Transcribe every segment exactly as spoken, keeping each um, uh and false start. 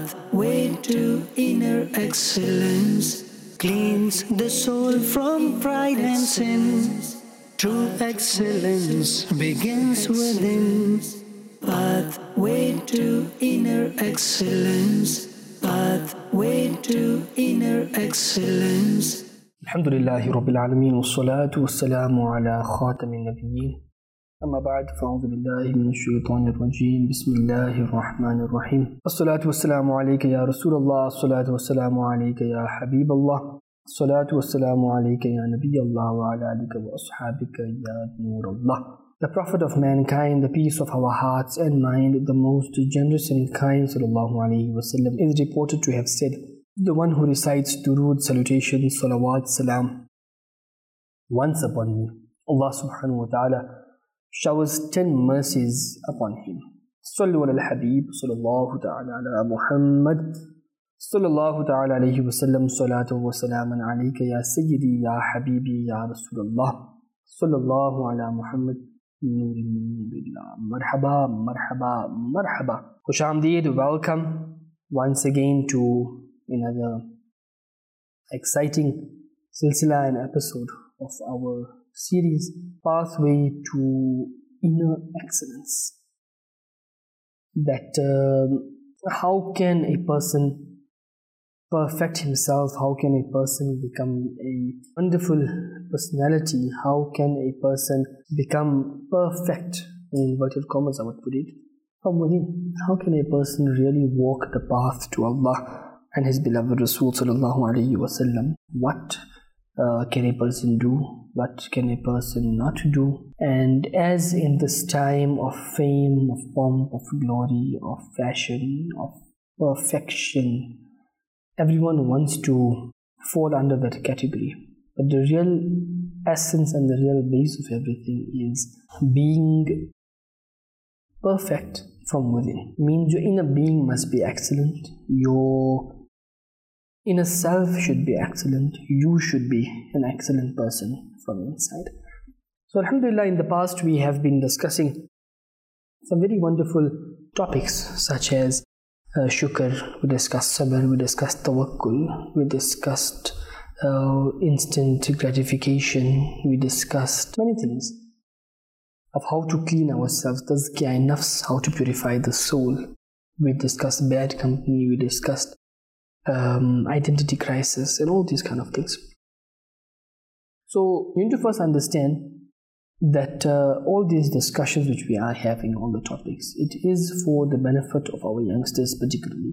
pathway to inner excellence, cleans the soul from pride and sin. True excellence begins within. Pathway to inner excellence, pathway to inner excellence. Alhamdulillahi Rabbil Alameen, wassalatu wassalamu ala khatamin nabiyyin. Amma ba'd, fa'udhu billahi minash shaitanir rajim. Bismillahir rahmanir rahim. Assalatu wassalamu alayka ya Rasulullah, assalatu wassalamu alayka ya Habiballah, assalatu wassalamu alayka ya Nabiyallah wa ala alika wa ashabika ya Nurullah. The Prophet of mankind, the peace of our hearts and mind, the most generous and kind sallallahu alayhi wa sallam, is reported to have said, the one who recites durood, salutation, salawat, salam once upon me, Allah subhanahu wa ta'ala showers ten mercies upon him. Sallu ala al-Habib, sallallahu ta'ala ala Muhammad, sallallahu ta'ala alayhi wa sallam, salatu wa salaman alayka ya Sayyidi, ya Habibi, ya Rasulullah, sallallahu ala Muhammad, Nurin billah. Marhaba, marhaba, marhaba. Khushamdeed, welcome once again to another exciting silsila and episode of our series, Pathway to Inner Excellence. That um, how can a person perfect himself? How can a person become a wonderful personality? How can a person become perfect, in inverted commas I would put it, from within? How can a person really walk the path to Allah and His beloved Rasul sallallahu alayhi wa sallam? What uh, can a person do? What can a person not do? And as in this time of fame, of pomp, of glory, of fashion, of perfection, everyone wants to fall under that category. But the real essence and the real base of everything is being perfect from within. It means your inner being must be excellent. Your inner self should be excellent. You should be an excellent person from inside. So alhamdulillah, in the past we have been discussing some very wonderful topics such as uh, shukr, we discussed sabr, we discussed tawakkul, we discussed uh, instant gratification, we discussed many things of how to clean ourselves, tazkiyah nafs, how to purify the soul. We discussed bad company, we discussed Um, identity crisis and all these kind of things. So you need to first understand that uh, all these discussions which we are having on the topics, it is for the benefit of our youngsters particularly,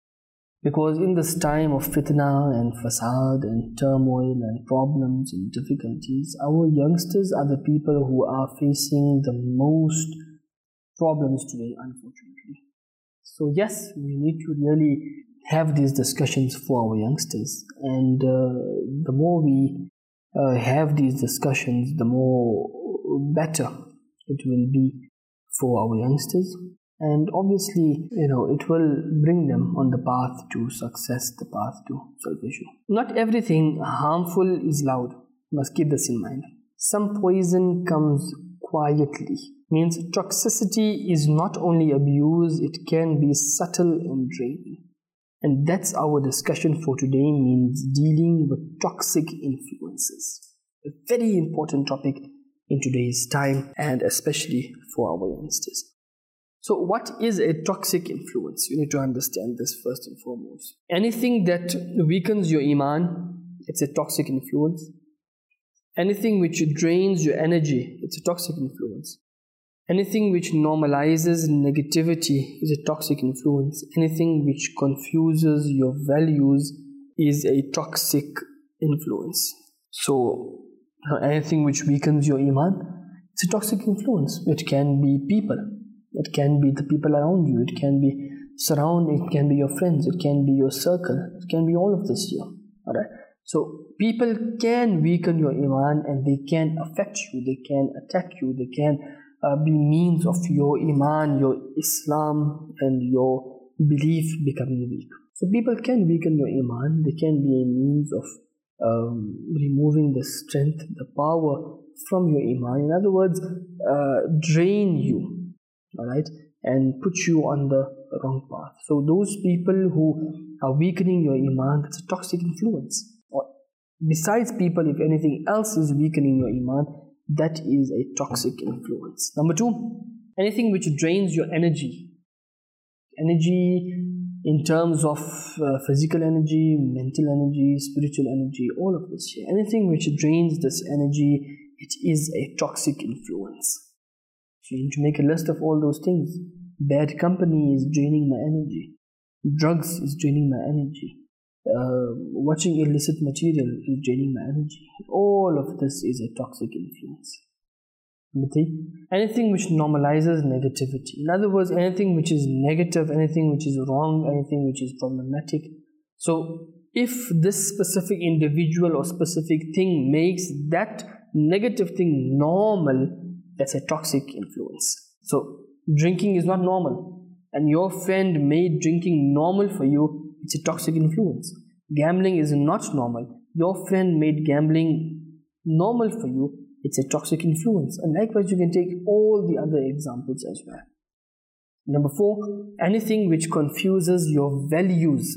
because in this time of fitna and fasad and turmoil and problems and difficulties, our youngsters are the people who are facing the most problems today, unfortunately. So yes, we need to really have these discussions for our youngsters, and uh, the more we uh, have these discussions, the more better it will be for our youngsters, and obviously, you know, it will bring them on the path to success, the path to salvation. Not everything harmful is loud. You must keep this in mind. Some poison comes quietly. Means toxicity is not only abuse, it can be subtle and draining. And that's our discussion for today, means dealing with toxic influences. A very important topic in today's time, and especially for our youngsters. So what is a toxic influence? You need to understand this first and foremost. Anything that weakens your iman, it's a toxic influence. Anything which drains your energy, it's a toxic influence. Anything which normalizes negativity is a toxic influence. Anything which confuses your values is a toxic influence. So, anything which weakens your iman, it's a toxic influence. It can be people. It can be the people around you. It can be surround. It can be your friends. It can be your circle. It can be all of this here. Alright. So, people can weaken your iman and they can affect you. They can attack you. They can Uh, be means of your iman, your Islam and your belief becoming weak. So people can weaken your iman, they can be a means of um, removing the strength, the power from your iman. In other words, uh, drain you, alright, and put you on the wrong path. So those people who are weakening your iman, that's a toxic influence. Or besides people, if anything else is weakening your iman, that is a toxic influence. Number two, anything which drains your energy. Energy in terms of uh, physical energy, mental energy, spiritual energy, all of this here. Anything which drains this energy, it is a toxic influence. So you need to make a list of all those things. Bad company is draining my energy. Drugs is draining my energy. Uh, watching illicit material is draining my energy. All of this is a toxic influence. Number three, anything which normalizes negativity. In other words, anything which is negative, anything which is wrong, anything which is problematic. So if this specific individual or specific thing makes that negative thing normal, that's a toxic influence. So drinking is not normal, and your friend made drinking normal for you, it's a toxic influence. Gambling is not normal, your friend made gambling normal for you, it's a toxic influence. And likewise, you can take all the other examples as well. Number four, anything which confuses your values,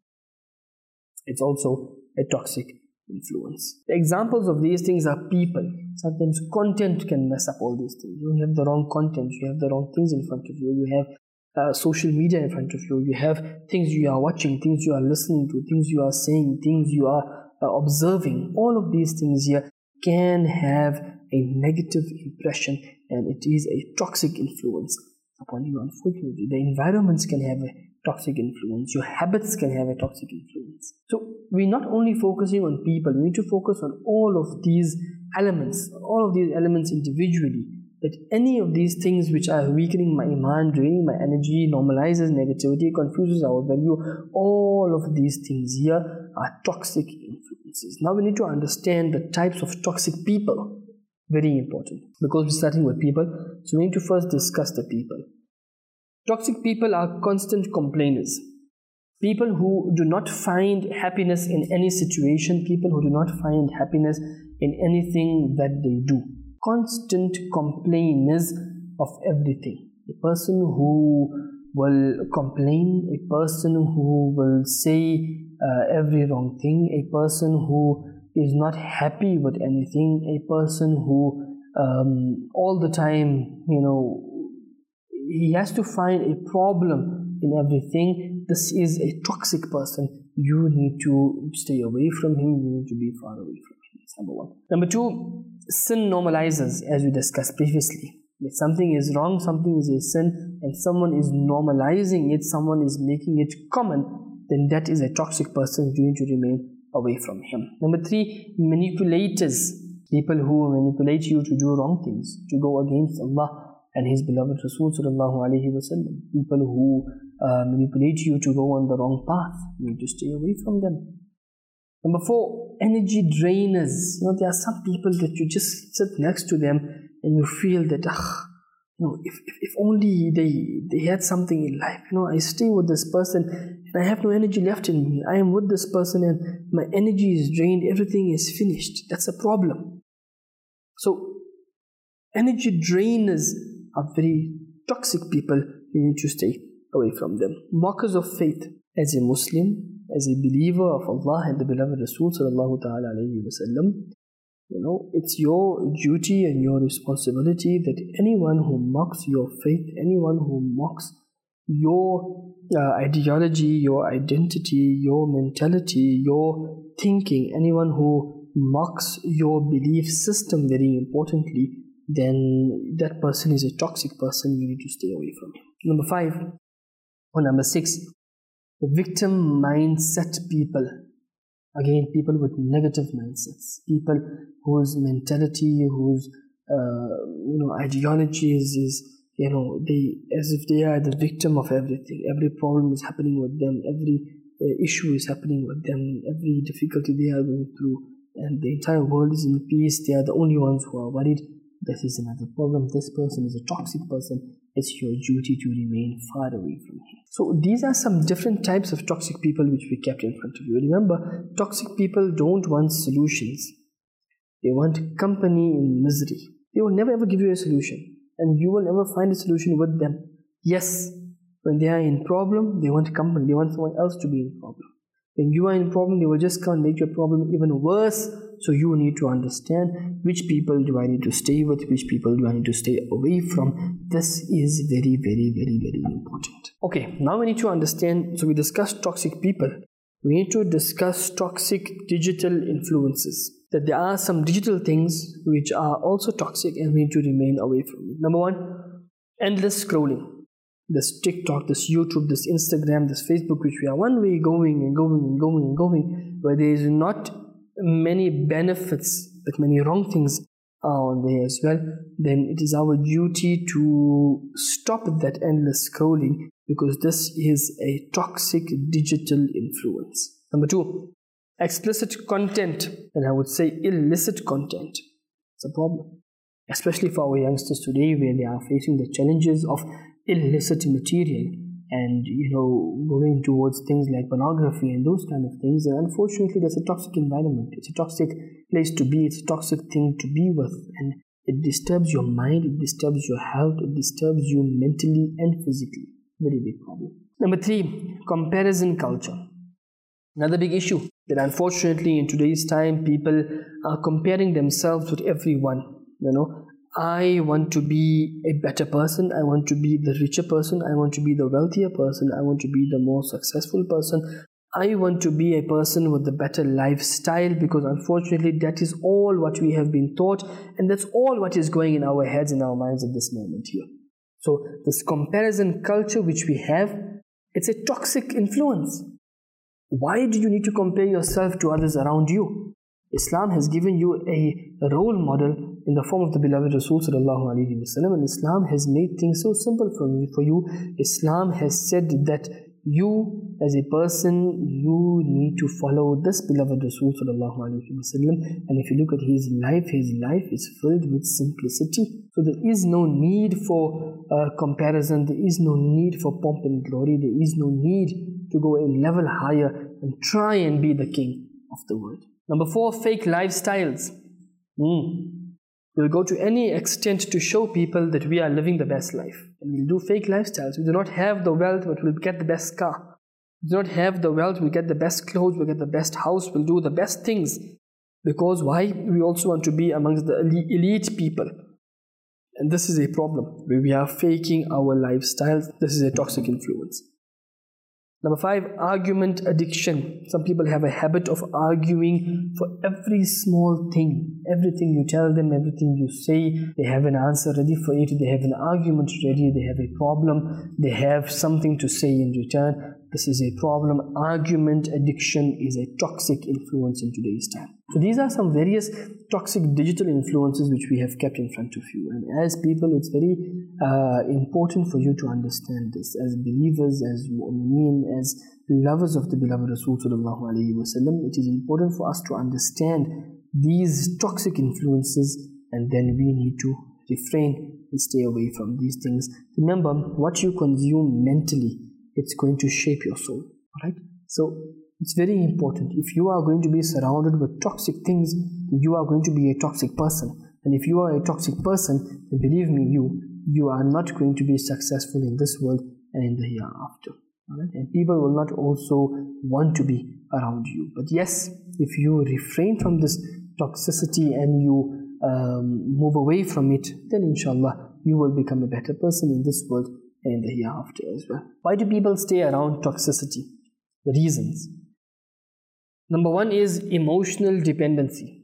it's also a toxic influence. The examples of these things are people. Sometimes content can mess up all these things. You have the wrong content, you have the wrong things in front of you, you have uh, social media in front of you, you have things you are watching, things you are listening to, things you are saying, things you are uh, observing. All of these things here can have a negative impression, and it is a toxic influence upon you, unfortunately. The environments can have a toxic influence, your habits can have a toxic influence. So we're not only focusing on people, we need to focus on all of these elements, all of these elements individually, that any of these things which are weakening my iman, draining my energy, normalizes negativity, confuses our value, all of these things here are toxic influences. Now we need to understand the types of toxic people. Very important, because we're starting with people, so we need to first discuss the people. Toxic people are constant complainers. People who do not find happiness in any situation, people who do not find happiness in anything that they do. Constant complainers of everything. A person who will complain, a person who will say uh, every wrong thing, a person who is not happy with anything, a person who um, all the time, you know, he has to find a problem in everything. This is a toxic person. You need to stay away from him. You need to be far away from him. That's number one. Number two, sin normalizes, as we discussed previously. If something is wrong, something is a sin, and someone is normalizing it, someone is making it common, then that is a toxic person. You need to remain away from him. Number three, manipulators. People who manipulate you to do wrong things, to go against Allah and His beloved Rasul sallallahu alaihi wasallam. People who uh, manipulate you to go on the wrong path, you need to stay away from them. Number four, energy drainers. You know, there are some people that you just sit next to them and you feel that, ah, you know, if, if, if only they, they had something in life. You know, I stay with this person and I have no energy left in me. I am with this person and my energy is drained. Everything is finished. That's a problem. So, energy drainers are very toxic people. You need to stay away from them. Mockers of faith. As a Muslim, as a believer of Allah and the beloved Rasul sallallahu ta'ala alayhi wa sallam, you know, it's your duty and your responsibility that anyone who mocks your faith, anyone who mocks your uh, ideology, your identity, your mentality, your thinking, anyone who mocks your belief system, very importantly, then that person is a toxic person. You need to stay away from him. Number five, or number six, the victim mindset people. Again, people with negative mindsets, people whose mentality, whose uh, you know ideology is, is you know they as if they are the victim of everything. Every problem is happening with them. Every uh, issue is happening with them. Every difficulty they are going through, and the entire world is in peace. They are the only ones who are worried. This is another problem. This person is a toxic person. It's your duty to remain far away from him. So these are some different types of toxic people which we kept in front of you. Remember, toxic people don't want solutions. They want company in misery. They will never ever give you a solution, and you will never find a solution with them. Yes, When they are in problem, they want company, they want someone else to be in problem. When you are in problem, they will just come and make your problem even worse. So you need to understand which people do I need to stay with, which people do I need to stay away from. This is very, very, very, very important. Okay, now we need to understand, so we discussed toxic people. We need to discuss toxic digital influences. That there are some digital things which are also toxic and we need to remain away from it. Number one, endless scrolling. This TikTok, this YouTube, this Instagram, this Facebook, which we are one way going and going and going and going, where there is not many benefits, but many wrong things are on there as well, then it is our duty to stop that endless scrolling, because this is a toxic digital influence. Number two, explicit content, and I would say illicit content. It's a problem, especially for our youngsters today, where they are facing the challenges of illicit material and, you know, going towards things like pornography and those kind of things. And unfortunately, that's a toxic environment. It's a toxic place to be. It's a toxic thing to be with, and it disturbs your mind, it disturbs your health, it disturbs you mentally and physically. Very big problem. Number three, comparison culture. Another big issue that unfortunately in today's time people are comparing themselves with everyone. You know, I want to be a better person, I want to be the richer person, I want to be the wealthier person, I want to be the more successful person, I want to be a person with a better lifestyle, because unfortunately that is all what we have been taught, and that's all what is going in our heads, in our minds at this moment here. So this comparison culture which we have, it's a toxic influence. Why do you need to compare yourself to others around you? Islam has given you a role model in the form of the beloved Rasul sallallahu alaihi wasallam, and Islam has made things so simple for me, for you. Islam has said that you as a person, you need to follow this beloved Rasul sallallahu alaihi wasallam, and if you look at his life, his life is filled with simplicity. So there is no need for uh, comparison, there is no need for pomp and glory, there is no need to go a level higher and try and be the king of the world. Number four, fake lifestyles. Mm. We'll go to any extent to show people that we are living the best life. And we'll do fake lifestyles. We do not have the wealth, but we'll get the best car. We do not have the wealth, we'll get the best clothes, we'll get the best house, we'll do the best things. Because why? We also want to be amongst the elite people. And this is a problem, where we are faking our lifestyles. This is a toxic influence. Number five, argument addiction. Some people have a habit of arguing for every small thing. Everything you tell them, everything you say, they have an answer ready for it. They have an argument ready. They have a problem. They have something to say in return. This is a problem. Argument addiction is a toxic influence in today's time. So these are some various toxic digital influences which we have kept in front of you. And as people, it's very uh, important for you to understand this. As believers, as mu'mineen, as lovers of the beloved Rasul sallallahu alaihi wasallam, it is important for us to understand these toxic influences, and then we need to refrain and stay away from these things. Remember, what you consume mentally, it's going to shape your soul. Alright? So it's very important. If you are going to be surrounded with toxic things, you are going to be a toxic person. And if you are a toxic person, then believe me, you you are not going to be successful in this world and in the hereafter. Alright? And people will not also want to be around you. But yes, if you refrain from this toxicity and you um, move away from it, then inshallah you will become a better person in this world and in the hereafter as well. Why do people stay around toxicity? The reasons. Number one is emotional dependency.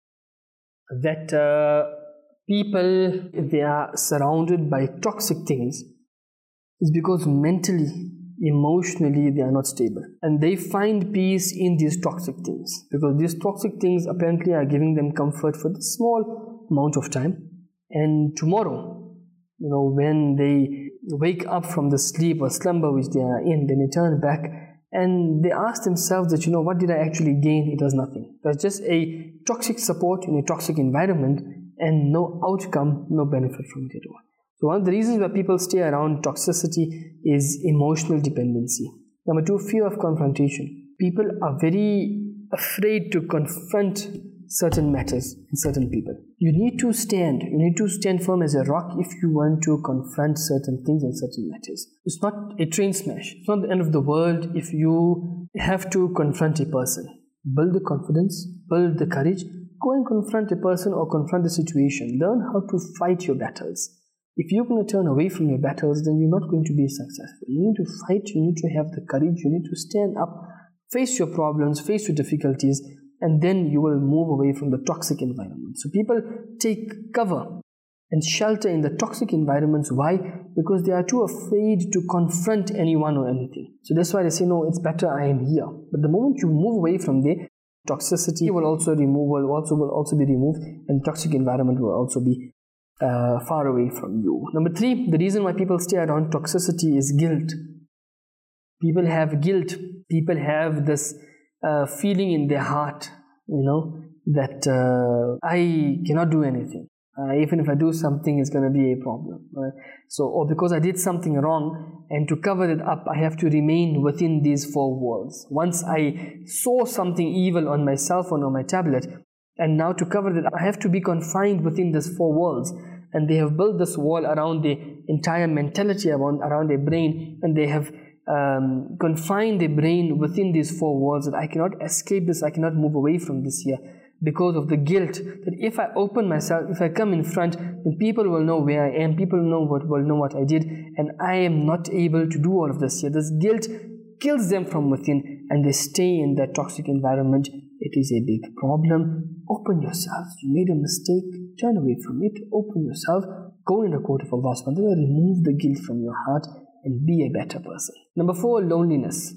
That uh, people, if they are surrounded by toxic things, is because mentally, emotionally, they are not stable. And they find peace in these toxic things. Because these toxic things apparently are giving them comfort for a small amount of time. And tomorrow, you know, when they wake up from the sleep or slumber which they are in, then they turn back and they ask themselves that, you know, what did I actually gain? It was nothing. It was just a toxic support in a toxic environment and no outcome, no benefit from it at all. So one of the reasons why people stay around toxicity is emotional dependency. Number two, fear of confrontation. People are very afraid to confront certain matters and certain people. You need to stand. You need to stand firm as a rock if you want to confront certain things and certain matters. It's not a train smash. It's not the end of the world if you have to confront a person. Build the confidence, build the courage. Go and confront a person or confront a situation. Learn how to fight your battles. If you're going to turn away from your battles, then you're not going to be successful. You need to fight. You need to have the courage. You need to stand up, face your problems, face your difficulties, and then you will move away from the toxic environment. So people take cover and shelter in the toxic environments. Why? Because they are too afraid to confront anyone or anything. So that's why they say, no, it's better I am here. But the moment you move away from there, toxicity will also remove, will also will also be removed, and toxic environment will also be uh, far away from you. Number three, the reason why people stay around toxicity is guilt. People have guilt. People have this uh, feeling in their heart, you know, that uh, I cannot do anything. Uh, even if I do something, it's going to be a problem. Right? So, or because I did something wrong, and to cover it up, I have to remain within these four walls. Once I saw something evil on my cell phone or my tablet, and now to cover it up, I have to be confined within these four walls. And they have built this wall around the entire mentality, around, around their brain, and they have um, confined their brain within these four walls, that I cannot escape this, I cannot move away from this here. Because of the guilt that if I open myself, if I come in front, then people will know where I am, people know what will know what I did, and I am not able to do all of this here. This guilt kills them from within, and they stay in that toxic environment. It is a big problem. Open yourself. You made a mistake, turn away from it, open yourself, go in the court of Allah subhanahu wa ta'ala, remove the guilt from your heart, and be a better person. Number four, loneliness.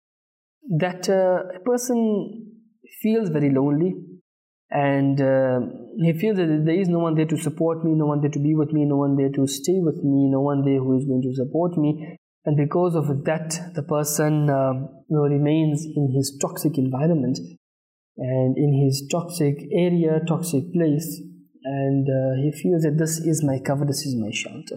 That uh, a person feels very lonely, and uh, he feels that there is no one there to support me, no one there to be with me, no one there to stay with me, no one there who is going to support me. And because of that, the person uh, you know, remains in his toxic environment and in his toxic area, toxic place, and uh, he feels that this is my cover, this is my shelter.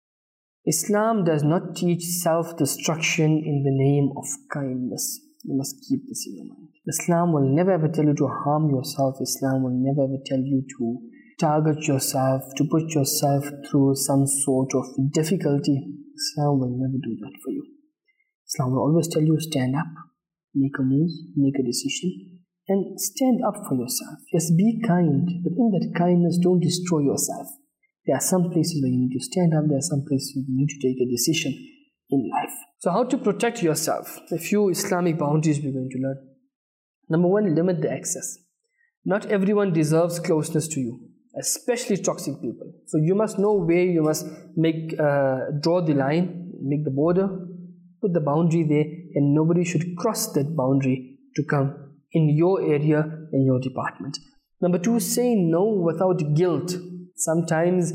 Islam does not teach self-destruction in the name of kindness. You must keep this in your mind. Islam will never ever tell you to harm yourself. Islam will never ever tell you to target yourself, to put yourself through some sort of difficulty. Islam will never do that for you. Islam will always tell you, stand up, make a move, make a decision, and stand up for yourself. Yes, be kind, but in that kindness, don't destroy yourself. There are some places where you need to stand up, there are some places where you need to take a decision in life. So how to protect yourself? A few Islamic boundaries we're going to learn. Number one, limit the access. Not everyone deserves closeness to you, especially toxic people. So you must know where you must make, uh, draw the line, make the border, put the boundary there, and nobody should cross that boundary to come in your area, in your department. Number two, say no without guilt. Sometimes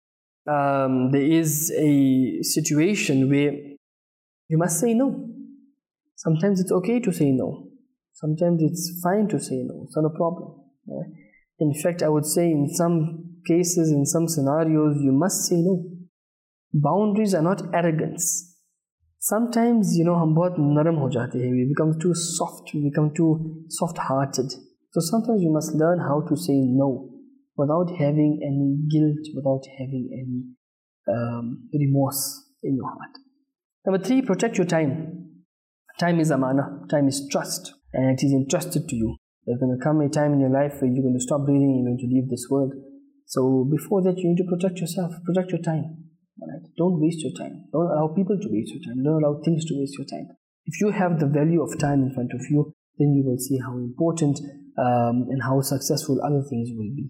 um, there is a situation where you must say no. Sometimes it's okay to say no. Sometimes it's fine to say no. It's not a problem. Right? In fact, I would say in some cases, in some scenarios, you must say no. Boundaries are not arrogance. Sometimes, you know, hum bahut naram ho jate hain. We become too soft. We become too soft-hearted. So sometimes you must learn how to say no without having any guilt, without having any um, remorse in your heart. Number three, protect your time. Time is amana. Time is trust. And it is entrusted to you. There's going to come a time in your life where you're going to stop breathing, you're going to leave this world. So before that, you need to protect yourself, protect your time. All right? Don't waste your time. Don't allow people to waste your time. Don't allow things to waste your time. If you have the value of time in front of you, then you will see how important um, and how successful other things will be.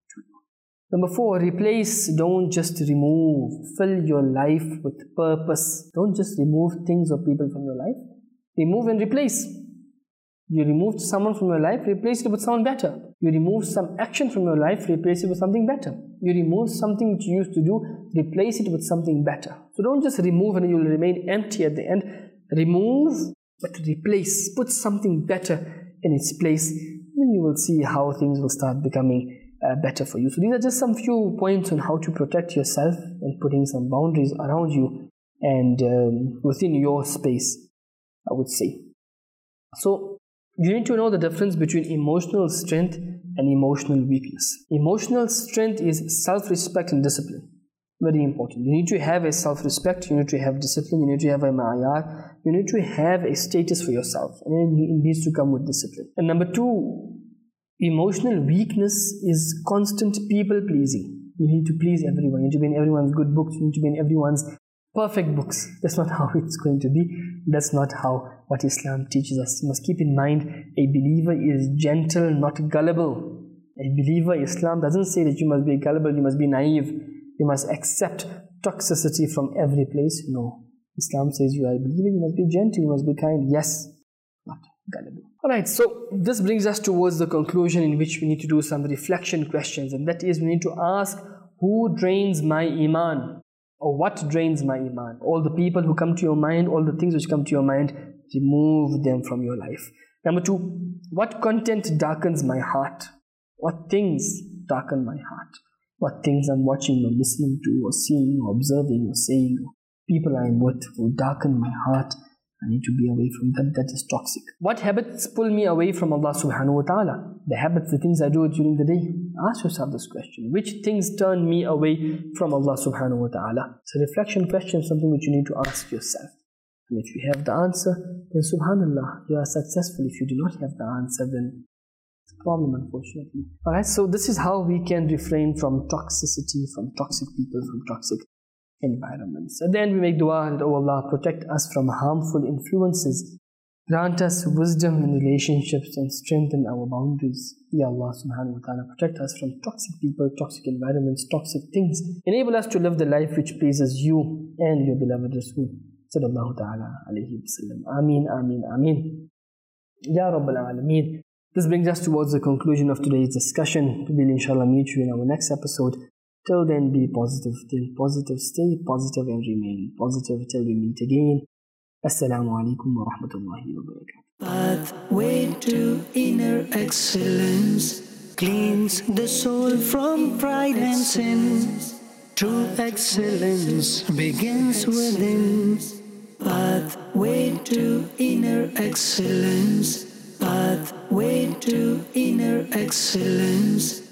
Number four, replace, don't just remove. Fill your life with purpose. Don't just remove things or people from your life. Remove and replace. You removed someone from your life, replace it with someone better. You remove some action from your life, replace it with something better. You remove something which you used to do, replace it with something better. So don't just remove and you will remain empty at the end. Remove, but replace. Put something better in its place. Then you will see how things will start becoming uh, better for you. So these are just some few points on how to protect yourself and putting some boundaries around you and um, within your space, I would say. So you need to know the difference between emotional strength and emotional weakness. Emotional strength is self-respect and discipline. Very important. You need to have a self-respect, you need to have discipline, you need to have a ma'ayar, you need to have a status for yourself, and it needs to come with discipline. And number two, emotional weakness is constant people-pleasing. You need to please everyone, you need to be in everyone's good books, you need to be in everyone's perfect books. That's not how it's going to be. That's not how what Islam teaches us. You must keep in mind, a believer is gentle, not gullible. A believer, Islam doesn't say that you must be gullible, you must be naive, you must accept toxicity from every place. No. Islam says you are a believer, you must be gentle, you must be kind. Yes, not gullible. Alright, so this brings us towards the conclusion in which we need to do some reflection questions, and that is, we need to ask, who drains my iman? Or what drains my iman? All the people who come to your mind, all the things which come to your mind, remove them from your life. Number two, what content darkens my heart? What things darken my heart? What things I'm watching or listening to or seeing or observing or saying, or people I'm with who darken my heart. I need to be away from that. That is toxic. What habits pull me away from Allah subhanahu wa ta'ala? The habits, the things I do during the day. Ask yourself this question. Which things turn me away from Allah subhanahu wa ta'ala? It's a reflection question, something which you need to ask yourself. And if you have the answer, then subhanallah, you are successful. If you do not have the answer, then it's a problem, unfortunately. Alright, so this is how we can refrain from toxicity, from toxic people, from toxic environments. At the end, we make dua that, oh Allah, protect us from harmful influences. Grant us wisdom in relationships and strengthen our boundaries. Ya Allah subhanahu wa ta'ala, protect us from toxic people, toxic environments, toxic things. Enable us to live the life which pleases you and your beloved Rasul sallallahu ta'ala alayhi wa sallam. Ameen, ameen, ameen. Ya Rabbal Alameen. This brings us towards the conclusion of today's discussion. We will inshallah meet you in our next episode. Till then, be positive, stay positive, stay positive and remain positive till we meet again. Assalamu alaikum wa rahmatullahi wa barakatuh. Pathway to inner excellence cleans the soul from pride and sin. True excellence begins within. Pathway to inner excellence. Pathway to inner excellence.